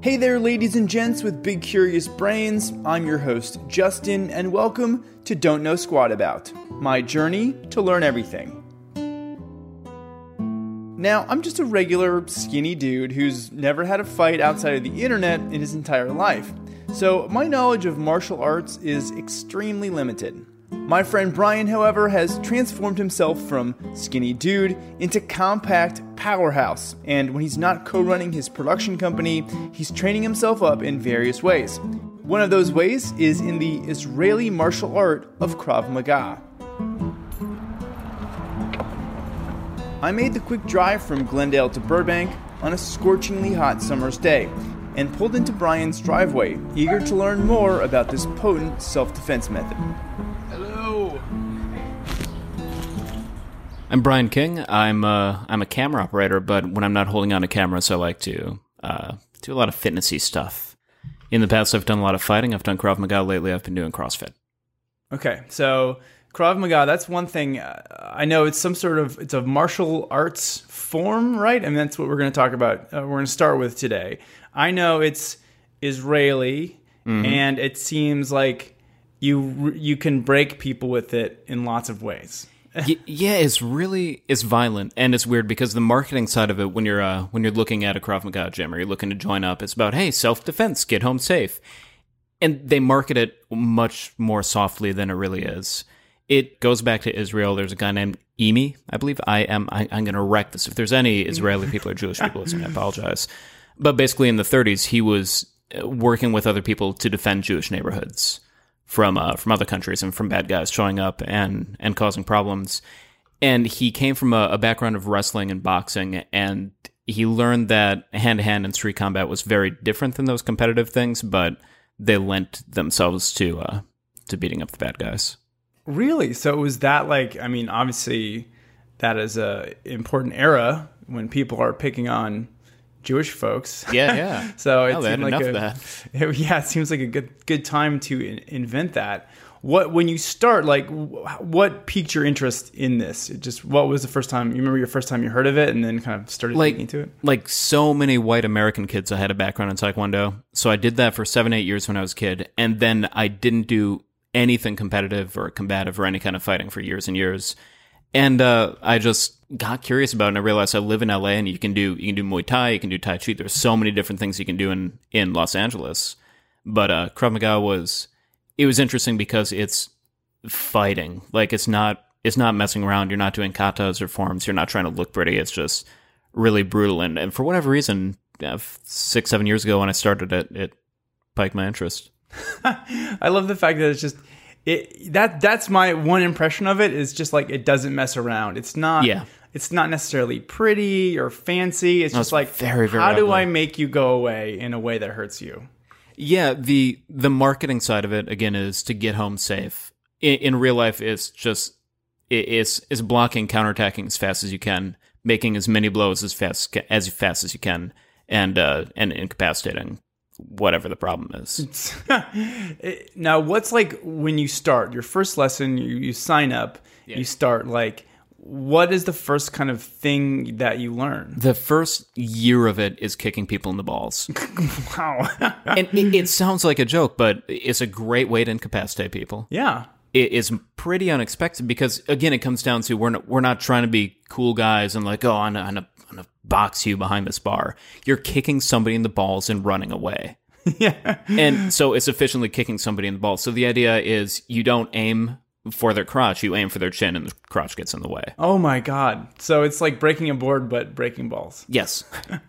Hey there, ladies and gents with big curious brains. I'm your host, Justin, and welcome to Don't Know Squat About, my journey to learn everything. Now, I'm just a regular, skinny dude who's never had a fight outside of the internet in his entire life, so my knowledge of martial arts is extremely limited. My friend Brian, however, has transformed himself from skinny dude into compact powerhouse, and when he's not co-running his production company, he's training himself up in various ways. One of those ways is in the Israeli martial art of Krav Maga. I made the quick drive from Glendale to Burbank on a scorchingly hot summer's day, and pulled into Brian's driveway, eager to learn more about this potent self-defense method. I'm Brian King. I'm a camera operator, but when I'm not holding on to cameras, I like to do a lot of fitnessy stuff. In the past, I've done a lot of fighting. I've done Krav Maga. Lately, I've been doing CrossFit. Okay, so Krav Maga, that's one thing. I know it's it's a martial arts form, right? And that's what we're going to talk about. We're going to start with today. I know it's Israeli, and it seems like you can break people with it in lots of ways. Yeah, it's violent, and it's weird because the marketing side of it, when you're looking at a Krav Maga gym or you're looking to join up, it's about, hey, self-defense, get home safe. And they market it much more softly than it really is. It goes back to Israel. There's a guy named Emi, I believe. I'm going to wreck this. If there's any Israeli people or Jewish people listening, I apologize. But basically in the 30s, he was working with other people to defend Jewish neighborhoods from other countries and from bad guys showing up and causing problems. And he came from a background of wrestling and boxing, and he learned that hand-to-hand and street combat was very different than those competitive things, but they lent themselves to beating up the bad guys. Really? So it was that, obviously that is a important era when people are picking on Jewish folks. Yeah. So it seemed like it seems like a good time to invent that. When you start, what piqued your interest in this? What was the first time you remember your first time you heard of it, and then kind of started thinking into it? Like so many white American kids, I had a background in Taekwondo, so I did that for 7-8 years when I was a kid, and then I didn't do anything competitive or combative or any kind of fighting for years and years. And I just got curious about it, and I realized I live in LA, and you can do Muay Thai, you can do Tai Chi. There's so many different things you can do in Los Angeles. But Krav Maga was interesting because it's fighting. Like it's not messing around. You're not doing katas or forms. You're not trying to look pretty. It's just really brutal. And for whatever reason, 6-7 years ago when I started it piqued my interest. I love the fact that it's just. That's my one impression of it, is just like it doesn't mess around. It's not necessarily pretty or fancy. It's just like very, very how ugly. do I make you go away in a way that hurts you? Yeah, the marketing side of it again is to get home safe. In real life, it's just it's blocking, counterattacking as fast as you can, making as many blows as fast as you can, and incapacitating whatever the problem is. Now, what's like when you start your first lesson, you sign up, you start, what is the first kind of thing that you learn? The first year of it is kicking people in the balls. Wow. And it sounds like a joke, but it's a great way to incapacitate people. Yeah. It is pretty unexpected because, again, it comes down to we're not trying to be cool guys and I'm gonna box you behind this bar. You're kicking somebody in the balls and running away. Yeah. And so it's efficiently kicking somebody in the balls. So the idea is you don't aim for their crotch, you aim for their chin and the crotch gets in the way. Oh my God. So it's like breaking a board, but breaking balls. Yes.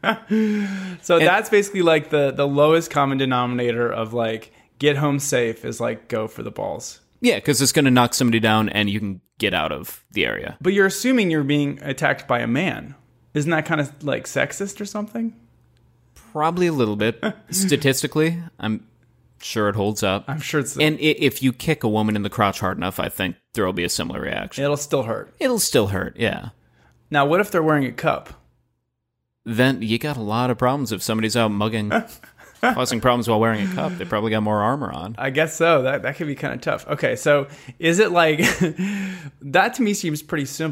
So that's basically like the lowest common denominator of get home safe is go for the balls. Yeah, because it's going to knock somebody down and you can get out of the area. But you're assuming you're being attacked by a man. Isn't that kind of sexist or something? Probably a little bit. Statistically, I'm sure it holds up. I'm sure it's... And if you kick a woman in the crotch hard enough, I think there will be a similar reaction. It'll still hurt. It'll still hurt, yeah. Now, what if they're wearing a cup? Then you got a lot of problems if somebody's out mugging, causing problems while wearing a cup. They probably got more armor on. I guess so. That could be kind of tough. Okay, so is it that to me seems pretty simple.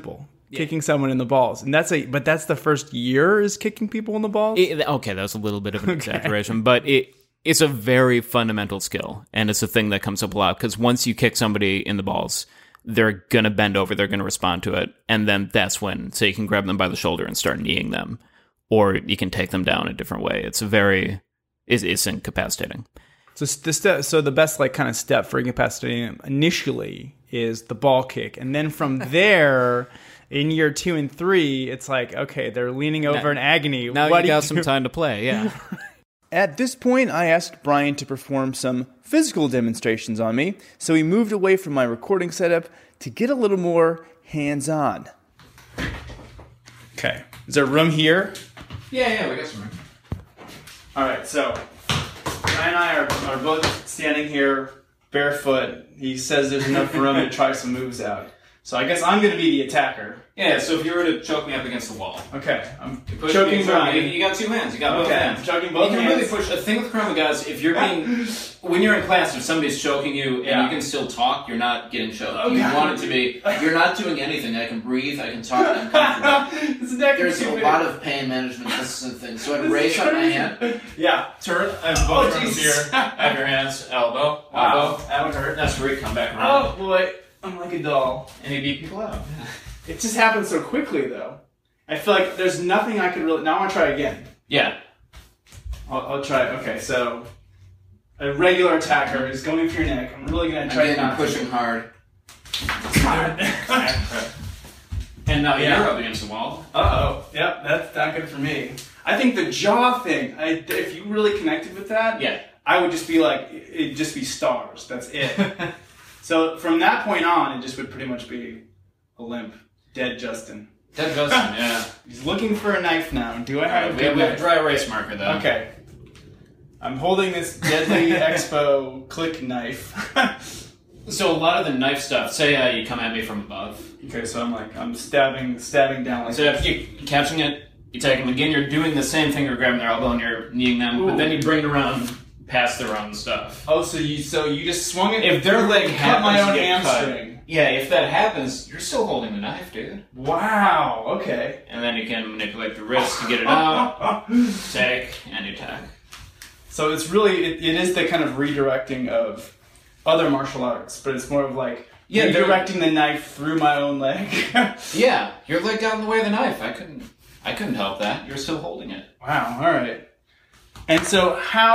kicking someone in the balls. And that's the first year is kicking people in the balls? Okay, that was a little bit of an exaggeration, but it's a very fundamental skill, and it's a thing that comes up a lot, because once you kick somebody in the balls, they're going to bend over, they're going to respond to it, and then that's when, so you can grab them by the shoulder and start kneeing them, or you can take them down a different way. It's it's incapacitating. So the best kind of step for incapacitating initially is the ball kick, and then from there, in year 2 and 3, it's like, okay, they're leaning over in agony. Now you got some time to play, yeah. At this point, I asked Brian to perform some physical demonstrations on me, so we moved away from my recording setup to get a little more hands-on. Okay, is there room here? Yeah, we got some room. All right, so Brian and I are both standing here barefoot. He says there's enough room to try some moves out. So I guess I'm going to be the attacker. Yeah, so if you were to choke me up against the wall. Okay, I'm choking Brian. You got 2 hands. You got both hands. I'm choking both hands. You can really push. The thing with Krav Maga is if you're when you're in class, if somebody's choking you and you can still talk, you're not getting choked. Okay. You want it to be, you're not doing anything. I can breathe, I can talk, I'm comfortable. There's a lot of pain management. This is the thing. So I'd raise up my hand. Yeah. Turn. I have both arms here. Have your hands. Elbow. Wow. That would hurt. That's where you come back around. Oh, boy. I'm like a doll. And you beat people out. It just happens so quickly, though. I feel like there's nothing I could really... Now I want to try again. Yeah. I'll try it. Okay, so... A regular attacker is going for your neck. I'm really going to try to pushing hard. And now you're up against the wall. Uh-oh. Yep, that's not good for me. I think the jaw thing, if you really connected with that, I would just be like, it'd just be stars. That's it. So from that point on, it just would pretty much be a limp. Dead Justin. Dead Justin, yeah. He's looking for a knife now. Do I have we have a dry erase marker, though. Okay. I'm holding this Deadly Expo click knife. So a lot of the knife stuff, say you come at me from above. Okay, so I'm stabbing down like so if you're catching it, you take them again, you're doing the same thing, you're grabbing their elbow and you're kneeing them, but then you bring it around past their own stuff. Oh, so you just swung it? If their leg cut my own hamstring. Yeah, if that happens, you're still holding the knife, dude. Wow, okay. And then you can manipulate the wrist to get it out, take, and you attack. So it's really, it is the kind of redirecting of other martial arts, but it's more of like redirecting the knife through my own leg. Yeah, your leg got in the way of the knife. I couldn't help that. You're still holding it. Wow, alright. And so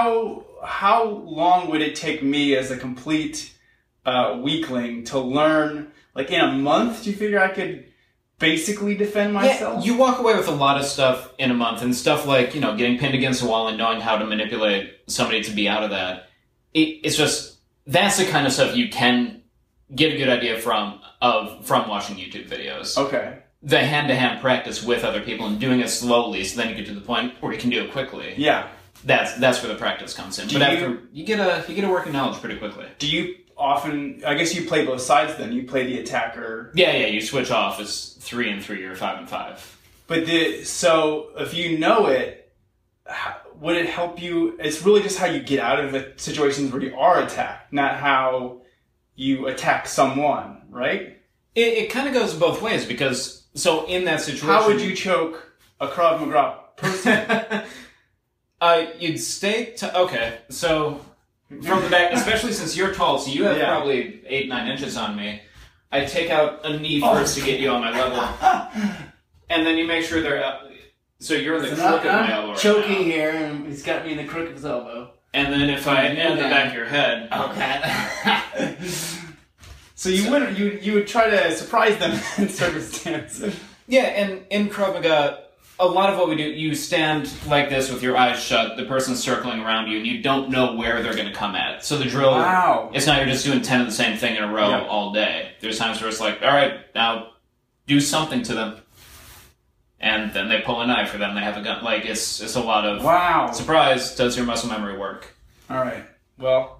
how long would it take me as a complete weakling to learn, like in a month, do you figure I could basically defend myself? Yeah, you walk away with a lot of stuff in a month, and stuff like, getting pinned against a wall and knowing how to manipulate somebody to be out of that. It's just, that's the kind of stuff you can get a good idea from watching YouTube videos. Okay. The hand-to-hand practice with other people and doing it slowly, so then you get to the point where you can do it quickly. Yeah. That's where the practice comes in. After you get a working knowledge pretty quickly. Do you often, I guess you play both sides then, you play the attacker. Yeah, you switch off as 3 and 3 or 5 and 5. But so if you know it, would it help you? It's really just how you get out of the situations where you are attacked, not how you attack someone, right? It kind of goes both ways, because so in that situation, how would you choke a Krav Maga person? You'd stay okay, so from the back, especially since you're tall, so you have probably 8-9 inches on me. I take out a knee first to get you on my level, and then you make sure they're so you're in the crook of my elbow. Choking here, and he's got me in the crook of his elbow. And then if I add the back of your head, okay. So you would try to surprise them in circumstances. Yeah, and in Krav Maga, a lot of what we do, you stand like this with your eyes shut, the person's circling around you, and you don't know where they're going to come at. So the drill, it's not you're just doing 10 of the same thing in a row all day. There's times where it's like, all right, now do something to them. And then they pull a knife, or then they have a gun. Like, it's a lot of surprise, does your muscle memory work? All right. Well,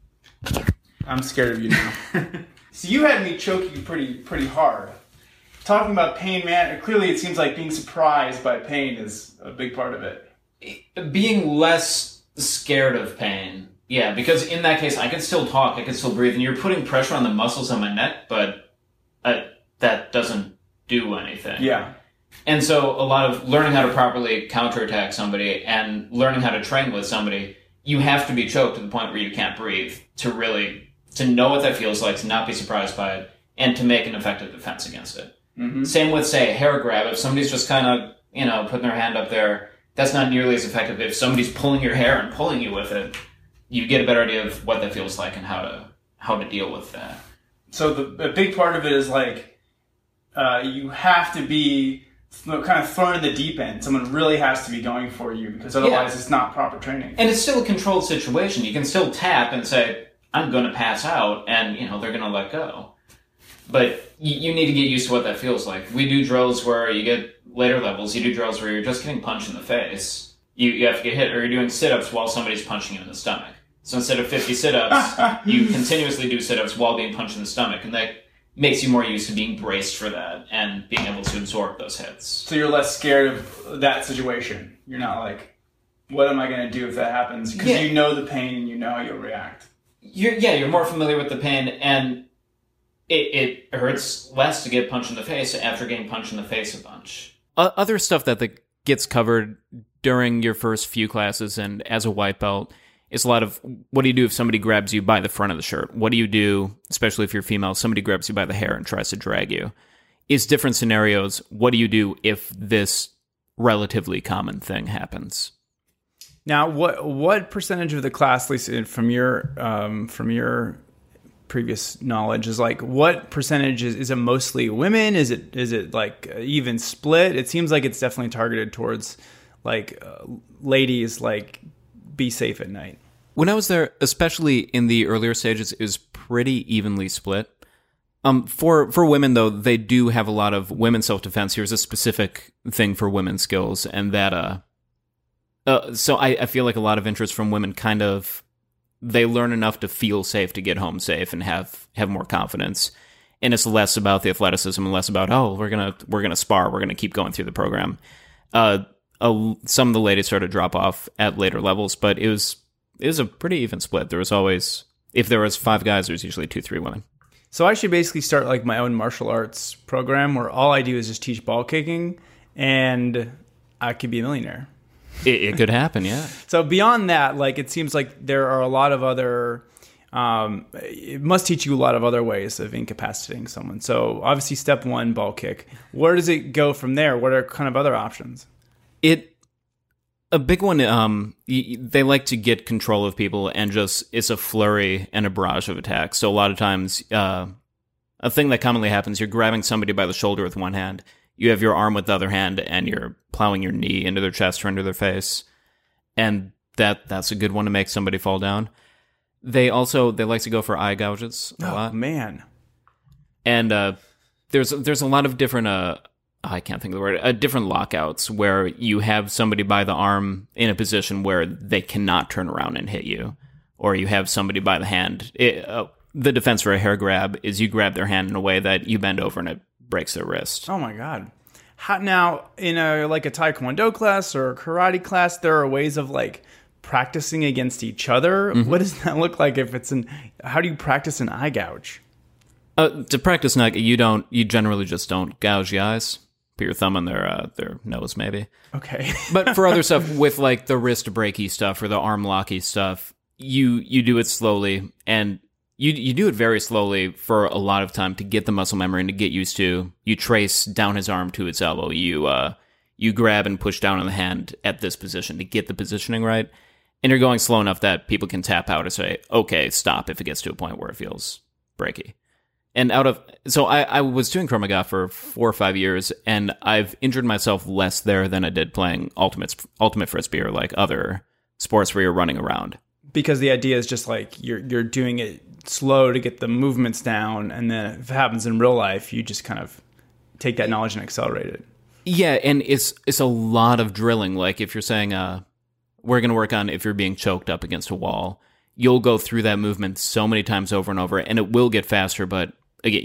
I'm scared of you now. So you had me choke you pretty hard. Talking about pain, man, clearly it seems like being surprised by pain is a big part of it. Being less scared of pain. Yeah, because in that case, I can still talk, I can still breathe, and you're putting pressure on the muscles on my neck, but that doesn't do anything. Yeah. And so a lot of learning how to properly counterattack somebody and learning how to train with somebody, you have to be choked to the point where you can't breathe to know what that feels like, to not be surprised by it, and to make an effective defense against it. Mm-hmm. Same with, say, a hair grab. If somebody's just kind of, putting their hand up there, that's not nearly as effective. If somebody's pulling your hair and pulling you with it, you get a better idea of what that feels like and how to deal with that. So the big part of it is like you have to be kind of thrown in the deep end. Someone really has to be going for you because otherwise it's not proper training. And it's still a controlled situation. You can still tap and say, I'm going to pass out, and they're going to let go. But you need to get used to what that feels like. We do drills where you get later levels. You do drills where you're just getting punched in the face. You have to get hit, or you're doing sit-ups while somebody's punching you in the stomach. So instead of 50 sit-ups, you continuously do sit-ups while being punched in the stomach, and that makes you more used to being braced for that and being able to absorb those hits. So you're less scared of that situation. You're not like, what am I going to do if that happens? Because you know the pain and you know how you'll react. You're more familiar with the pain, and it hurts less to get punched in the face after getting punched in the face a bunch. Other stuff that gets covered during your first few classes and as a white belt is a lot of, what do you do if somebody grabs you by the front of the shirt? What do you do, especially if you're female, somebody grabs you by the hair and tries to drag you? Is different scenarios, what do you do if this relatively common thing happens? Now, what percentage of the class, at least from your previous knowledge, is like, what percentage is it mostly women? Is it like even split? It seems like it's definitely targeted towards like ladies, like, be safe at night. When I was there, especially in the earlier stages, it was pretty evenly split. For women, though, they do have a lot of women's self-defense. Here's a specific thing for women's skills, and that so I feel like a lot of interest from women kind of, they learn enough to feel safe to get home safe and have more confidence. And it's less about the athleticism and less about, we're gonna spar, we're gonna keep going through the program. Some of the ladies started to drop off at later levels, but it was a pretty even split. There was always, if there was 5 guys, there's usually 2-3 women. So I should basically start like my own martial arts program where all I do is just teach ball kicking, and I could be a millionaire. It could happen, yeah. So beyond that, like, it seems like there are a lot of other, it must teach you a lot of other ways of incapacitating someone. So obviously step 1, ball kick. Where does it go from there? What are kind of other options? A big one, they like to get control of people, and just, it's a flurry and a barrage of attacks. So a lot of times, a thing that commonly happens, you're grabbing somebody by the shoulder with one hand, you have your arm with the other hand, and you're plowing your knee into their chest or into their face. And that's a good one to make somebody fall down. They like to go for eye gouges a lot. Oh, man. And there's a lot of different, I can't think of the word, different lockouts where you have somebody by the arm in a position where they cannot turn around and hit you. Or you have somebody by the hand. The defense for a hair grab is you grab their hand in a way that you bend over and it breaks their wrist. Oh my God. Now, in a Taekwondo class or a karate class, there are ways of like practicing against each other. Mm-hmm. What does that look like how do you practice an eye gouge? To practice you generally just don't gouge the eyes. Put your thumb on their nose, maybe. Okay. But for other stuff, with like the wrist breaky stuff or the arm locky stuff, you do it slowly, and you do it very slowly for a lot of time to get the muscle memory and to get used to. You trace down his arm to his elbow. You grab and push down on the hand at this position to get the positioning right. And you're going slow enough that people can tap out or say, okay, stop, if it gets to a point where it feels breaky. And so I was doing Krav Maga for 4 or 5 years, and I've injured myself less there than I did playing Ultimate Frisbee or like other sports where you're running around. Because the idea is just like you're doing it slow to get the movements down, and then if it happens in real life, you just kind of take that knowledge and accelerate it. Yeah, and it's a lot of drilling. Like if you're saying, we're going to work on if you're being choked up against a wall, you'll go through that movement so many times over and over, and it will get faster, but again,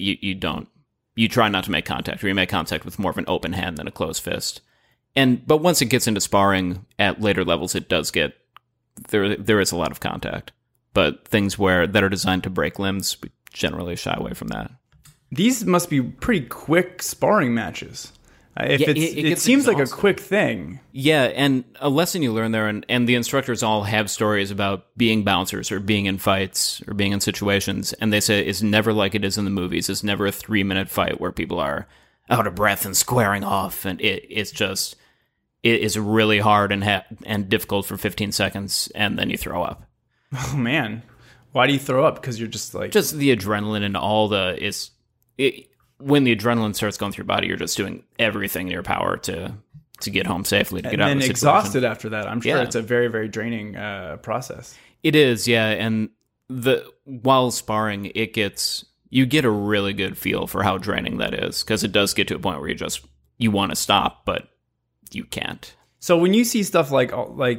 you try not to make contact, or you make contact with more of an open hand than a closed fist. But once it gets into sparring at later levels, it does get, there is a lot of contact. But things that are designed to break limbs, we generally shy away from that. These must be pretty quick sparring matches. If Yeah, it gets seems like a exhausting. quick thing. Yeah, and a lesson you learn there, and the instructors all have stories about being bouncers or being in fights or being in situations, and they say it's never like it is in the movies. It's never a 3-minute fight where people are out of breath and squaring off, and it is really hard and difficult for 15 seconds, and then you throw up. Oh man, why do you throw up? Because you're just like Just the adrenaline and all when the adrenaline starts going through your body, you're just doing everything in your power to get home safely, to get and out then of the situation. exhausted after that. I'm sure Yeah. it's a very, very draining process. It is, yeah, and while sparring, you get a really good feel for how draining that is, because it does get to a point where you want to stop, but you can't. So when you see stuff like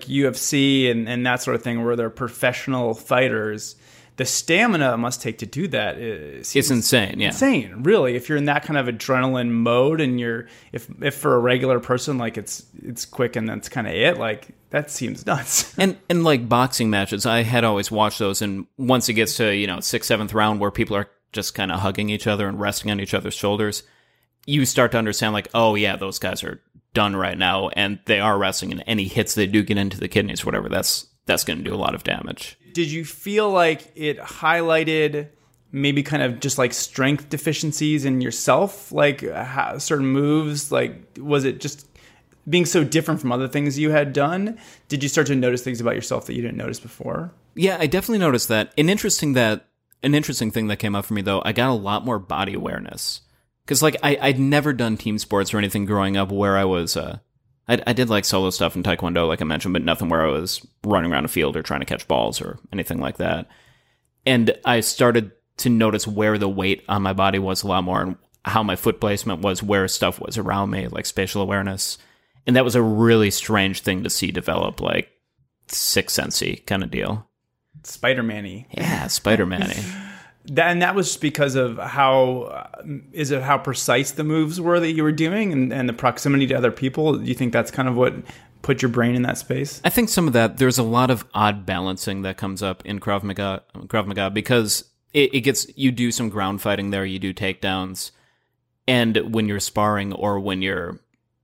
UFC and that sort of thing, where they're professional fighters, the stamina it must take to do that is It's insane, yeah. insane. Really, if you're in that kind of adrenaline mode, and if for a regular person, like it's quick and that's kind of it, like that seems nuts. And like boxing matches, I had always watched those, and once it gets to 6th, 7th round where people are just kind of hugging each other and resting on each other's shoulders, you start to understand, like, oh yeah, those guys are done right now, and they are resting, and any hits they do get into the kidneys, whatever, that's going to do a lot of damage. Did you feel like it highlighted maybe kind of just like strength deficiencies in yourself, like certain moves? Like, was it just being so different from other things you had done? Did you start to notice things about yourself that you didn't notice before? Yeah, I definitely noticed that. An interesting thing that came up for me, though, I got a lot more body awareness. Because, like, I'd never done team sports or anything growing up where I was... I did, like, solo stuff in Taekwondo, like I mentioned, but nothing where I was running around a field or trying to catch balls or anything like that. And I started to notice where the weight on my body was a lot more, and how my foot placement was, where stuff was around me, like spatial awareness. And that was a really strange thing to see develop, like, Sixth Sense-y kind of deal. Spider-Man-y. Yeah, Spider-Man-y. That was just because of how precise the moves were that you were doing, and the proximity to other people. Do you think that's kind of what put your brain in that space? I think some of that, there's a lot of odd balancing that comes up in Krav Maga because it gets, you do some ground fighting there, you do takedowns, and when you're sparring or when you're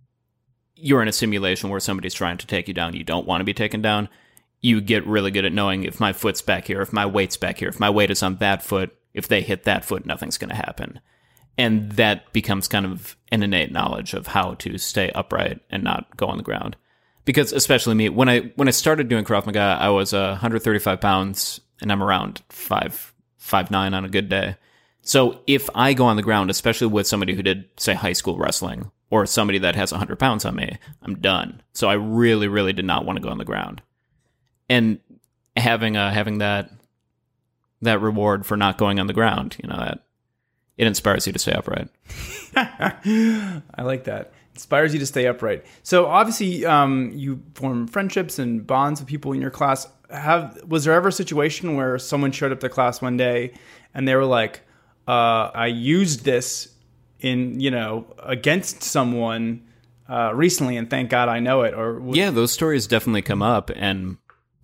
in a simulation where somebody's trying to take you down, you don't want to be taken down. You get really good at knowing if my foot's back here, if my weight's back here, if my weight is on that foot, if they hit that foot, nothing's going to happen. And that becomes kind of an innate knowledge of how to stay upright and not go on the ground. Because especially me, when I started doing Krav Maga, I was 135 pounds, and I'm around 5'9" on a good day. So if I go on the ground, especially with somebody who did, say, high school wrestling, or somebody that has 100 pounds on me, I'm done. So I really, really did not want to go on the ground. And having that reward for not going on the ground, that it inspires you to stay upright. I like that. Inspires you to stay upright. So obviously, you form friendships and bonds with people in your class. Was there ever a situation where someone showed up to class one day and they were like, "I used this against someone recently, and thank God I know it"? Yeah, those stories definitely come up, and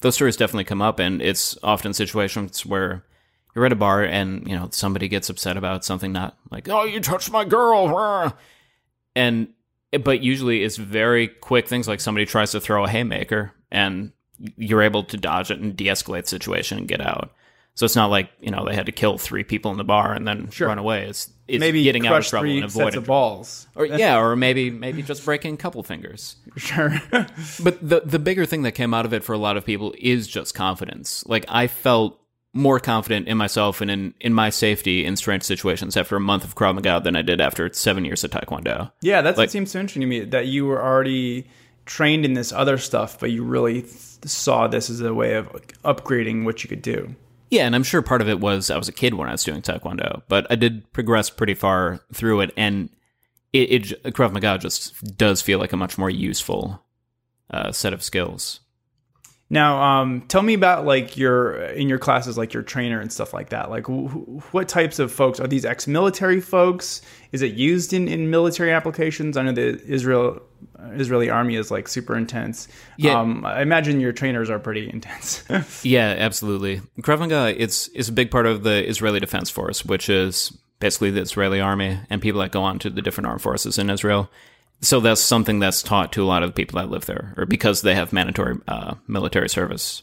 it's often situations where you're at a bar and, somebody gets upset about something, not like, "Oh, you touched my girl." But usually it's very quick things, like somebody tries to throw a haymaker and you're able to dodge it and de-escalate the situation and get out. So it's not like, they had to kill 3 people in the bar and then run away. It's maybe getting out of crush trouble 3 and avoiding sets of balls. or maybe just breaking a couple fingers. Sure. But the bigger thing that came out of it for a lot of people is just confidence. Like, I felt more confident in myself and in my safety in strange situations after a month of Krav Maga than I did after 7 years of Taekwondo. Yeah, that's what seems so interesting to me, that you were already trained in this other stuff, but you really saw this as a way of upgrading what you could do. Yeah, and I'm sure part of it was I was a kid when I was doing Taekwondo, but I did progress pretty far through it, and Krav Maga just does feel like a much more useful set of skills. Now, tell me about in your classes, like your trainer and stuff like that. Like, what types of folks are these? Ex-military folks? Is it used in military applications? I know the Israeli army is like super intense. Yeah. I imagine your trainers are pretty intense. Yeah, absolutely. Krav Maga, it's a big part of the Israeli Defense Force, which is basically the Israeli army and people that go on to the different armed forces in Israel. So that's something that's taught to a lot of the people that live there, or because they have mandatory military service.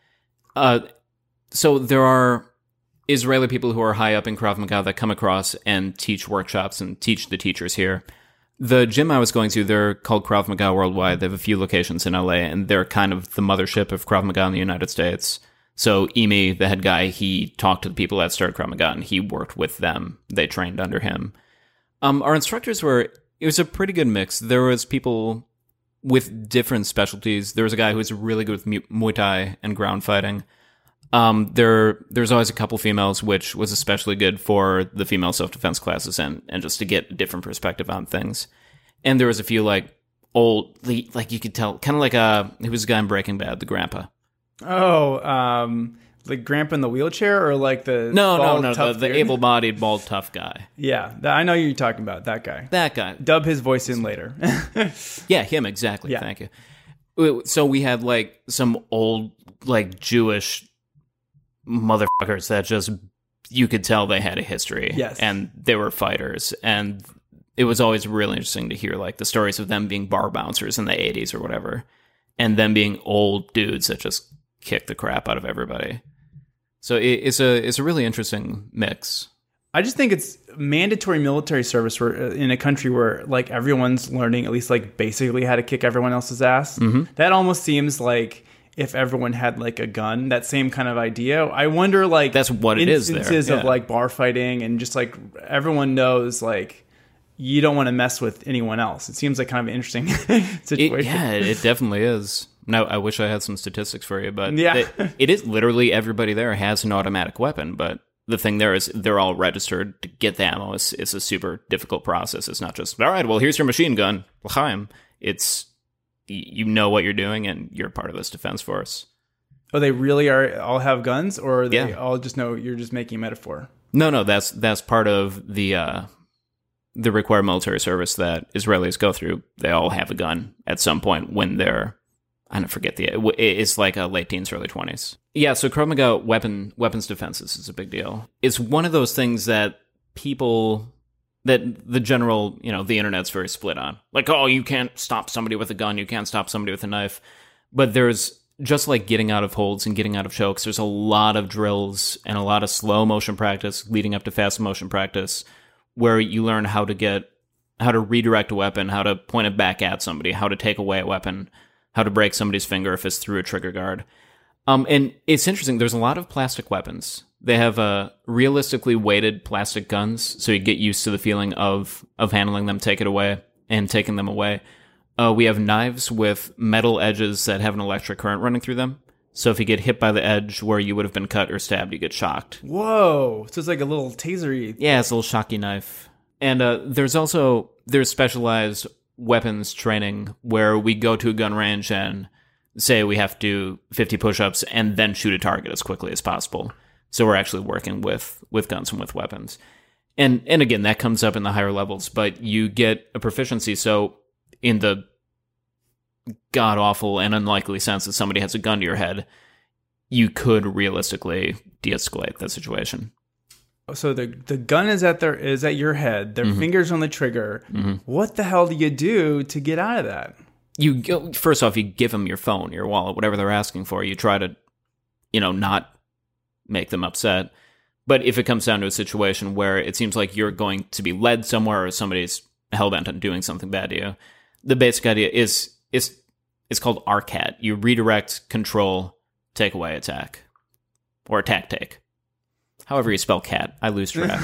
So there are Israeli people who are high up in Krav Maga that come across and teach workshops and teach the teachers here. The gym I was going to, they're called Krav Maga Worldwide. They have a few locations in LA, and they're kind of the mothership of Krav Maga in the United States. So Emi, the head guy, he talked to the people that started Krav Maga, and he worked with them. They trained under him. Our instructors it was a pretty good mix. There was people with different specialties. There was a guy who was really good with Muay Thai and ground fighting. There's always a couple females, which was especially good for the female self-defense classes and just to get a different perspective on things. And there was a few old, you could tell, kind of like he was a guy in Breaking Bad, the grandpa. Oh, like Grandpa in the wheelchair, or like the no, the able-bodied, bald, tough guy. Yeah, I know you're talking about that guy. That guy. Dub his voice in later. Yeah, him, exactly. Yeah. Thank you. So we had some old Jewish motherfuckers that just, you could tell they had a history. Yes. And they were fighters, and it was always really interesting to hear the stories of them being bar bouncers in the 80s or whatever, and them being old dudes that just kick the crap out of everybody. So it's a really interesting mix. I just think it's mandatory military service in a country where everyone's learning at least basically how to kick everyone else's ass. Mm-hmm. That almost seems like if everyone had a gun, that same kind of idea. I wonder that's what it is there. Instances of bar fighting, and just everyone knows you don't want to mess with anyone else. It seems like kind of an interesting situation. It definitely is. No, I wish I had some statistics for you, but yeah. It is literally everybody there has an automatic weapon, but the thing there is they're all registered to get the ammo. It's a super difficult process. It's not just, all right, well, here's your machine gun. L'chaim. It's, you know what you're doing, and you're part of this defense force. Oh, they really all have guns, or they all just know you're just making a metaphor? No, that's part of the required military service that Israelis go through. They all have a gun at some point when they're, I don't forget it's a late teens, early 20s. Yeah, so Krav Maga weapons defenses is a big deal. It's one of those things that the general, the internet's very split on. Oh, you can't stop somebody with a gun, you can't stop somebody with a knife. But there's, just like getting out of holds and getting out of chokes, there's a lot of drills and a lot of slow motion practice leading up to fast motion practice where you learn how to redirect a weapon, how to point it back at somebody, how to take away a weapon, how to break somebody's finger if it's through a trigger guard. And it's interesting, there's a lot of plastic weapons. They have realistically weighted plastic guns, so you get used to the feeling of handling them, take it away, and taking them away. We have knives with metal edges that have an electric current running through them. So if you get hit by the edge where you would have been cut or stabbed, you get shocked. Whoa! So it's like a little tasery. Yeah, it's a little shocky knife. And there's specialized weapons training where we go to a gun range and say we have to do 50 push-ups and then shoot a target as quickly as possible. So we're actually working with guns and with weapons. And again, that comes up in the higher levels, but you get a proficiency. So in the god-awful and unlikely sense that somebody has a gun to your head, you could realistically de-escalate that situation. So the gun is at your head. Their fingers on the trigger. Mm-hmm. What the hell do you do to get out of that? First off, you give them your phone, your wallet, whatever they're asking for. You try to, not make them upset. But if it comes down to a situation where it seems like you're going to be led somewhere or somebody's hell-bent on doing something bad to you, the basic idea is it's called RCAT. You redirect, control, take away, attack. Or attack, take. However you spell cat, I lose track.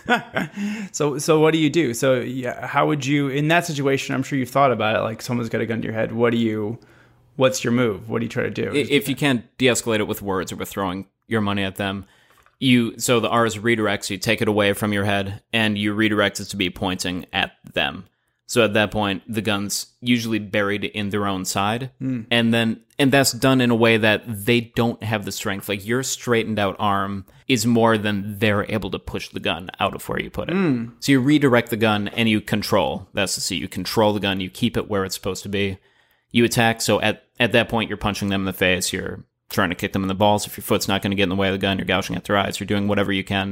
So what do you do? So how would you, in that situation, I'm sure you've thought about it, like someone's got a gun to your head, what's your move? What do you try to do? If you can't de-escalate it with words or with throwing your money at them, so the R is redirects, you take it away from your head, and you redirect it to be pointing at them. So at that point, the gun's usually buried in their own side, and that's done in a way that they don't have the strength. Like your straightened out arm is more than they're able to push the gun out of where you put it. So you redirect the gun and you control. That's the C. You control the gun. You keep it where it's supposed to be. You attack. So at that point, you're punching them in the face. You're trying to kick them in the balls. If your foot's not going to get in the way of the gun, you're gouging at their eyes. You're doing whatever you can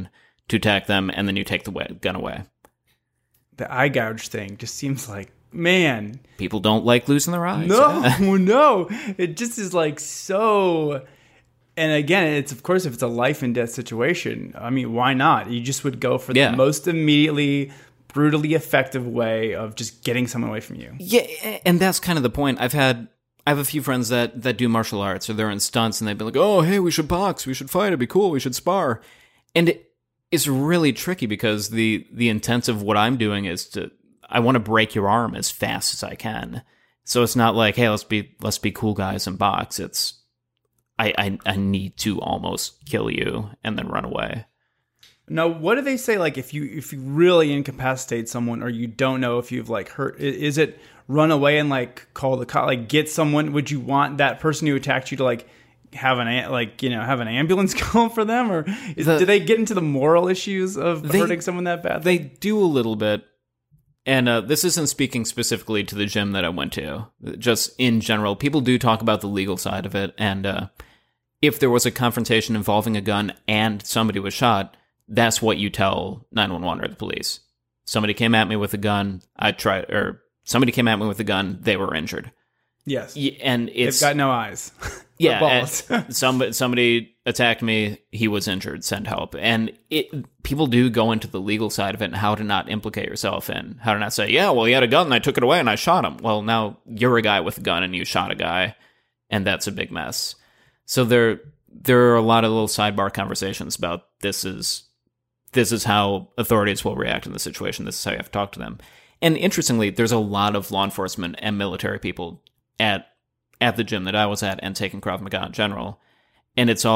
to attack them, and then you take the gun away. The eye gouge thing just seems like, man. People don't like losing their eyes. No. It just is like so. And again, it's of course, if it's a life and death situation, I mean, why not? You just would go for the most immediately, brutally effective way of just getting someone away from you. Yeah, and that's kind of the point. I have a few friends that do martial arts, or they're in stunts, and they'd be like, oh, hey, we should box, we should fight, it'd be cool, we should spar. And it's really tricky because the intent of what I'm doing is I want to break your arm as fast as I can. So it's not like, hey, let's be cool guys and box. It's I need to almost kill you and then run away. Now, what do they say? Like, if you really incapacitate someone, or you don't know if you've like hurt, is it run away and like call the cop, like get someone? Would you want that person who attacked you to like have an ambulance call for them, or do they get into the moral issues of hurting someone that bad? They do a little bit. And this isn't speaking specifically to the gym that I went to. Just in general, people do talk about the legal side of it. And if there was a confrontation involving a gun and somebody was shot, that's what you tell 911 or the police. Somebody came at me with a gun. Somebody came at me with a gun. They were injured. Yes. And they've got no eyes. Yeah. Somebody attacked me. He was injured. Send help. And people do go into the legal side of it and how to not implicate yourself and how to not say, yeah, well, he had a gun and I took it away and I shot him. Well, now you're a guy with a gun and you shot a guy, and that's a big mess. So there are a lot of little sidebar conversations about this is how authorities will react in the situation. This is how you have to talk to them. And interestingly, there's a lot of law enforcement and military people at the gym that I was at and taking Krav Maga in general. And it's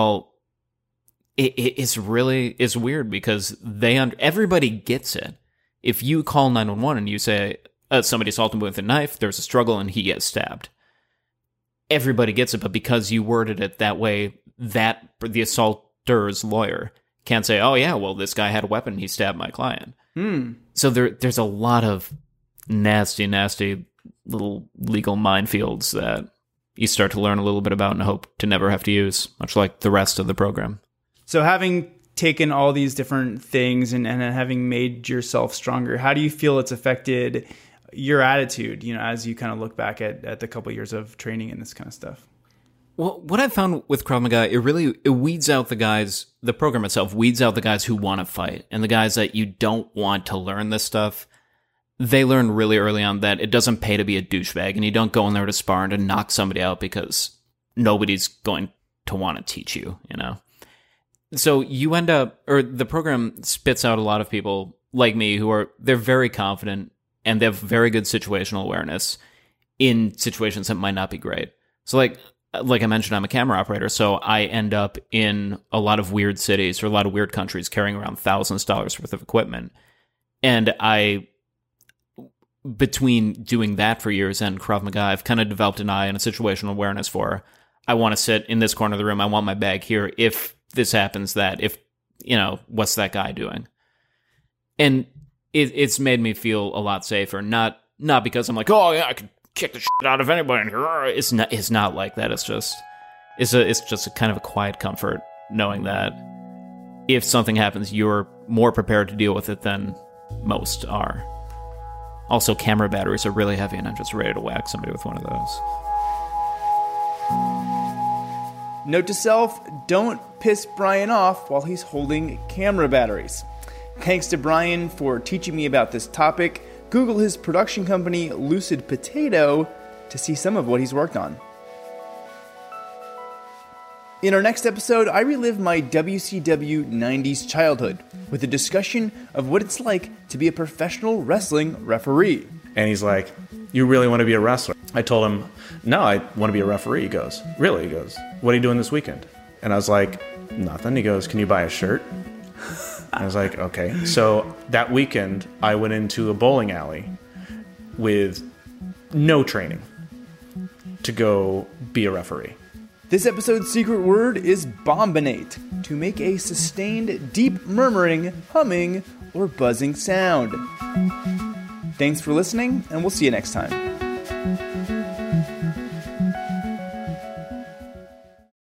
weird because everybody gets it. If you call 911 and you say, somebody assaulted me with a knife, there's a struggle and he gets stabbed. Everybody gets it, but because you worded it that way, that the assaulter's lawyer can't say, oh yeah, well, this guy had a weapon and he stabbed my client. So there's a lot of nasty little legal minefields that you start to learn a little bit about and hope to never have to use, much like the rest of the program. So having taken all these different things and having made yourself stronger, how do you feel it's affected your attitude, as you kind of look back at the couple of years of training and this kind of stuff? Well, what I've found with Krav Maga, it weeds out the guys, the program itself weeds out the guys who want to fight, and the guys that you don't want to learn this stuff. They learn really early on that it doesn't pay to be a douchebag, and you don't go in there to spar and to knock somebody out because nobody's going to want to teach you, So you end up, or the program spits out a lot of people like me they're very confident and they have very good situational awareness in situations that might not be great. So like I mentioned, I'm a camera operator, so I end up in a lot of weird cities or a lot of weird countries carrying around thousands of dollars worth of equipment. And between doing that for years and Krav Maga, I've kind of developed an eye and a situational awareness for, I want to sit in this corner of the room, I want my bag here, if this happens, what's that guy doing? And it's made me feel a lot safer, not because I'm like, oh yeah, I could kick the shit out of anybody in here. It's not like that. It's just a kind of a quiet comfort knowing that if something happens, you're more prepared to deal with it than most are. Also, camera batteries are really heavy, and I'm just ready to whack somebody with one of those. Note to self, don't piss Brian off while he's holding camera batteries. Thanks to Brian for teaching me about this topic. Google his production company, Lucid Potato, to see some of what he's worked on. In our next episode, I relive my WCW 90s childhood with a discussion of what it's like to be a professional wrestling referee. And he's like, you really want to be a wrestler? I told him, no, I want to be a referee. He goes, really? He goes, what are you doing this weekend? And I was like, nothing. He goes, can you buy a shirt? I was like, okay. So that weekend, I went into a bowling alley with no training to go be a referee. This episode's secret word is bombinate, to make a sustained, deep murmuring, humming, or buzzing sound. Thanks for listening, and we'll see you next time.